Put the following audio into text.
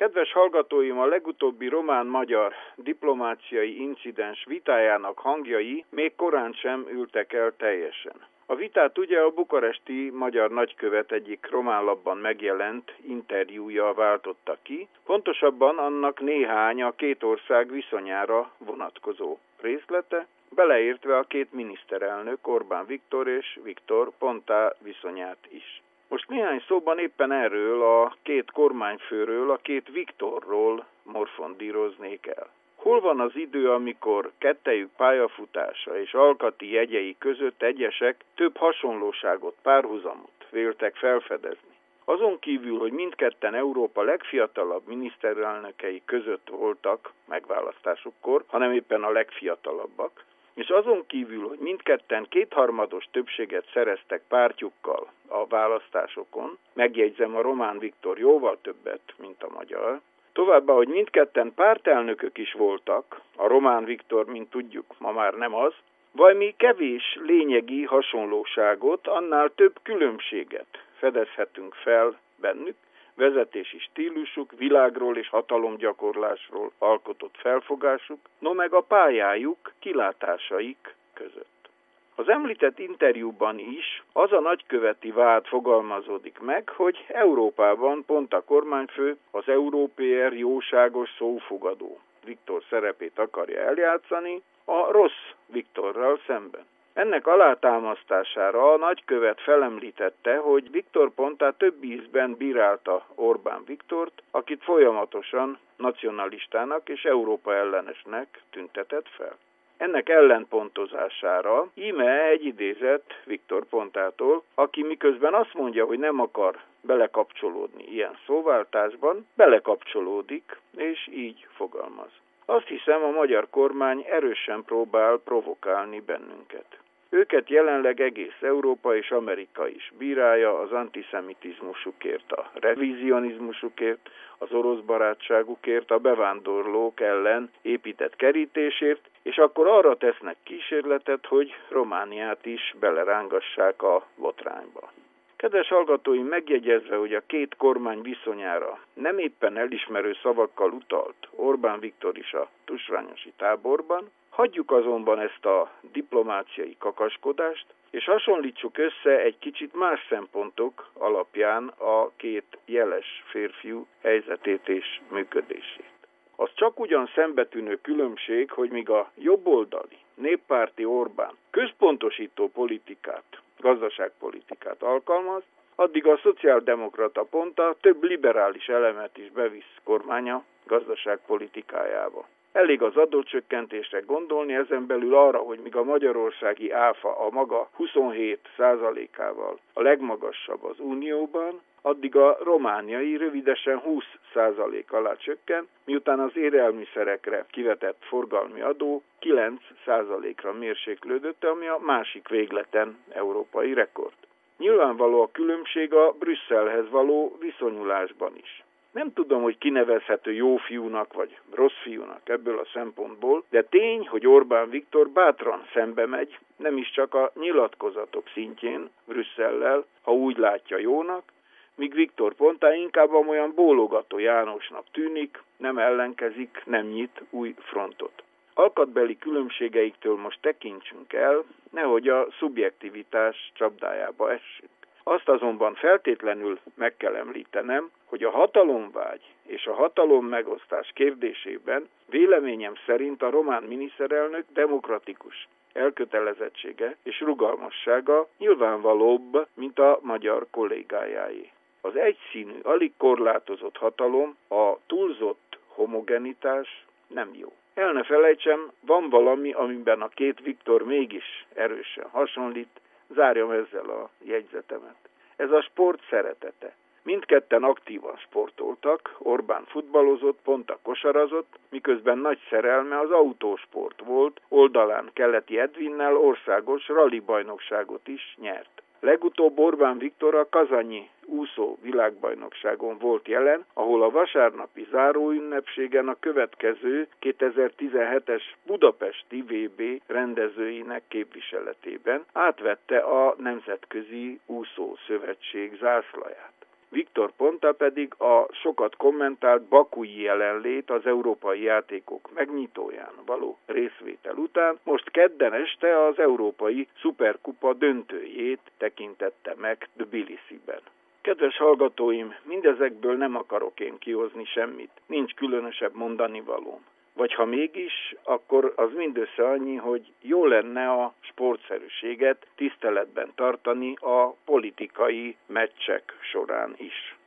Kedves hallgatóim, a legutóbbi román-magyar diplomáciai incidens vitájának hangjai még korán sem ültek el teljesen. A vitát ugye a bukaresti magyar nagykövet egyik román lapban megjelent interjúja váltotta ki, pontosabban annak néhány a két ország viszonyára vonatkozó részlete, beleértve a két miniszterelnök, Orbán Viktor és Viktor Ponta viszonyát is. Most néhány szóban éppen erről a két kormányfőről, a két Viktorról morfondíroznék el. Hol van az idő, amikor kettejük pályafutása és alkati jegyei között egyesek több hasonlóságot, párhuzamot véltek felfedezni? Azon kívül, hogy mindketten Európa legfiatalabb miniszterelnökei között voltak megválasztásukkor, hanem éppen a legfiatalabbak, és azon kívül, hogy mindketten kétharmados többséget szereztek pártjukkal a választásokon, megjegyzem, a Román Viktor jóval többet, mint a magyar, továbbá, hogy mindketten pártelnökök is voltak, a Román Viktor, mint tudjuk, ma már nem az, valami kevés lényegi hasonlóságot, annál több különbséget fedezhetünk fel bennük, vezetési stílusuk, világról és hatalomgyakorlásról alkotott felfogásuk, no meg a pályájuk, kilátásaik között. Az említett interjúban is az a nagyköveti vád fogalmazódik meg, hogy Európában pont a kormányfő az európér jóságos szófogadó Viktor szerepét akarja eljátszani a rossz Viktorral szemben. Ennek alátámasztására a nagykövet felemlítette, hogy Viktor Ponta több ízben bírálta Orbán Viktort, akit folyamatosan nacionalistának és Európa ellenesnek tüntetett fel. Ennek ellenpontozására íme egy idézet Viktor Pontától, aki miközben azt mondja, hogy nem akar belekapcsolódni ilyen szóváltásban, belekapcsolódik, és így fogalmaz. Azt hiszem, a magyar kormány erősen próbál provokálni bennünket. Őket jelenleg egész Európa és Amerika is bírálja az antiszemitizmusukért, a revizionizmusukért, az orosz barátságukért, a bevándorlók ellen épített kerítésért, és akkor arra tesznek kísérletet, hogy Romániát is belerángassák a botrányba. Kedves hallgatóim, megjegyezve, hogy a két kormány viszonyára nem éppen elismerő szavakkal utalt Orbán Viktor is a tusványosi táborban, hagyjuk azonban ezt a diplomáciai kakaskodást, és hasonlítsuk össze egy kicsit más szempontok alapján a két jeles férfiú helyzetét és működését. Az csak ugyan szembetűnő különbség, hogy míg a jobboldali, néppárti Orbán központosító politikát, gazdaságpolitikát alkalmaz, addig a szociáldemokrata Ponta több liberális elemet is bevisz kormánya gazdaságpolitikájába. Elég az adócsökkentésre gondolni, ezen belül arra, hogy míg a magyarországi áfa a maga 27%-ával a legmagasabb az Unióban, addig a romániai rövidesen 20% alá csökken, miután az élelmiszerekre kivetett forgalmi adó 9%-ra mérséklődött, ami a másik végleten európai rekord. Nyilvánvaló a különbség a Brüsszelhez való viszonyulásban is. Nem tudom, hogy kinevezhető jó fiúnak vagy rossz fiúnak ebből a szempontból, de tény, hogy Orbán Viktor bátran szembe megy, nem is csak a nyilatkozatok szintjén Brüsszellel, ha úgy látja jónak, míg Viktor Ponta inkább olyan bólogató Jánosnak tűnik, nem ellenkezik, nem nyit új frontot. Alkatbeli különbségeiktől most tekintsünk el, nehogy a szubjektivitás csapdájába essünk. Azt azonban feltétlenül meg kell említenem, hogy a hatalomvágy és a hatalom megosztás kérdésében véleményem szerint a román miniszterelnök demokratikus elkötelezettsége és rugalmassága nyilvánvalóbb, mint a magyar kollégájáé. Az egyszínű, alig korlátozott hatalom, a túlzott homogenitás nem jó. El ne felejtsem, van valami, amiben a két Viktor mégis erősen hasonlít, zárjam ezzel a jegyzetemet. Ez a sport szeretete. Mindketten aktívan sportoltak, Orbán futballozott, Ponta kosarazott, miközben nagy szerelme az autósport volt, oldalán Keleti Edvinnel országos rallibajnokságot is nyert. Legutóbb Orbán Viktor a kazanyi úszó világbajnokságon volt jelen, ahol a vasárnapi záróünnepségen a következő 2017-es budapesti VB rendezőinek képviseletében átvette a Nemzetközi Úszó Szövetség zászlaját. Viktor Ponta pedig a sokat kommentált bakui jelenlét az európai játékok megnyitóján való részvétel után most kedden este az európai szuperkupa döntőjét tekintette meg Tbilisiben. Kedves hallgatóim, mindezekből nem akarok én kihozni semmit, nincs különösebb mondanivalóm. Vagy ha mégis, akkor az mindössze annyi, hogy jó lenne a sportszerűséget tiszteletben tartani a politikai meccsek során is.